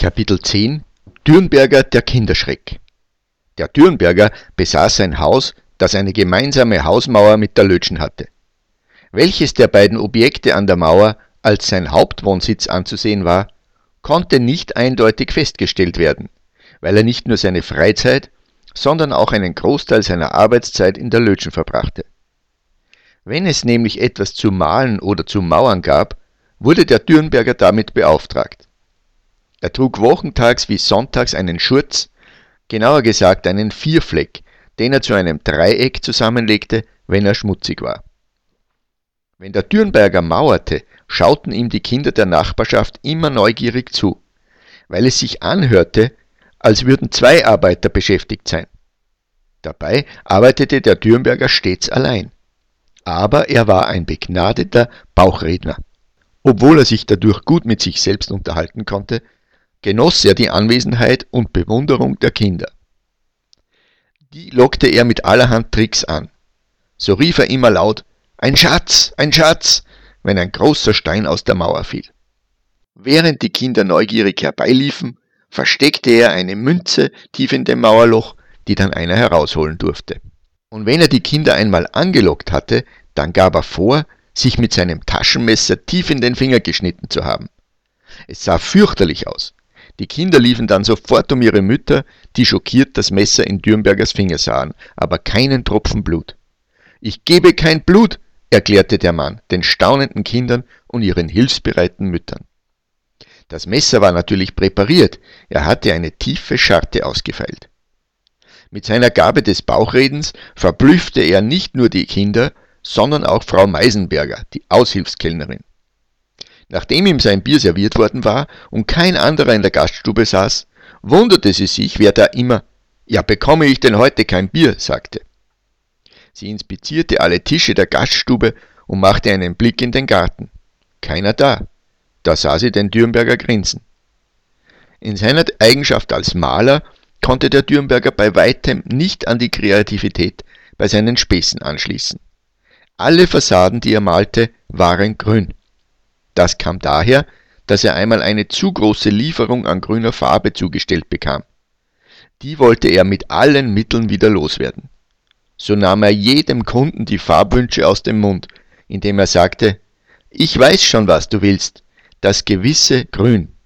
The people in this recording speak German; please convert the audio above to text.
Kapitel 10 Dürnberger der Kinderschreck. Der Dürnberger besaß ein Haus, das eine gemeinsame Hausmauer mit der Lötschen hatte. Welches der beiden Objekte an der Mauer als sein Hauptwohnsitz anzusehen war, konnte nicht eindeutig festgestellt werden, weil er nicht nur seine Freizeit, sondern auch einen Großteil seiner Arbeitszeit in der Lötschen verbrachte. Wenn es nämlich etwas zu malen oder zu mauern gab, wurde der Dürnberger damit beauftragt. Er trug wochentags wie sonntags einen Schurz, genauer gesagt einen Vierfleck, den er zu einem Dreieck zusammenlegte, wenn er schmutzig war. Wenn der Dürnberger mauerte, schauten ihm die Kinder der Nachbarschaft immer neugierig zu, weil es sich anhörte, als würden zwei Arbeiter beschäftigt sein. Dabei arbeitete der Dürnberger stets allein. Aber er war ein begnadeter Bauchredner. Obwohl er sich dadurch gut mit sich selbst unterhalten konnte, genoss er die Anwesenheit und Bewunderung der Kinder. Die lockte er mit allerhand Tricks an. So rief er immer laut: »Ein Schatz, wenn ein großer Stein aus der Mauer fiel. Während die Kinder neugierig herbeiliefen, versteckte er eine Münze tief in dem Mauerloch, die dann einer herausholen durfte. Und wenn er die Kinder einmal angelockt hatte, dann gab er vor, sich mit seinem Taschenmesser tief in den Finger geschnitten zu haben. Es sah fürchterlich aus. Die Kinder liefen dann sofort um ihre Mütter, die schockiert das Messer in Dürnbergers Finger sahen, aber keinen Tropfen Blut. »Ich gebe kein Blut«, erklärte der Mann den staunenden Kindern und ihren hilfsbereiten Müttern. Das Messer war natürlich präpariert, er hatte eine tiefe Scharte ausgefeilt. Mit seiner Gabe des Bauchredens verblüffte er nicht nur die Kinder, sondern auch Frau Meisenberger, die Aushilfskellnerin. Nachdem ihm sein Bier serviert worden war und kein anderer in der Gaststube saß, wunderte sie sich, wer da immer »Ja, bekomme ich denn heute kein Bier?« sagte. Sie inspizierte alle Tische der Gaststube und machte einen Blick in den Garten. Keiner da. Da sah sie den Dürnberger grinsen. In seiner Eigenschaft als Maler konnte der Dürnberger bei weitem nicht an die Kreativität bei seinen Späßen anschließen. Alle Fassaden, die er malte, waren grün. Das kam daher, dass er einmal eine zu große Lieferung an grüner Farbe zugestellt bekam. Die wollte er mit allen Mitteln wieder loswerden. So nahm er jedem Kunden die Farbwünsche aus dem Mund, indem er sagte: »Ich weiß schon, was du willst, das gewisse Grün.«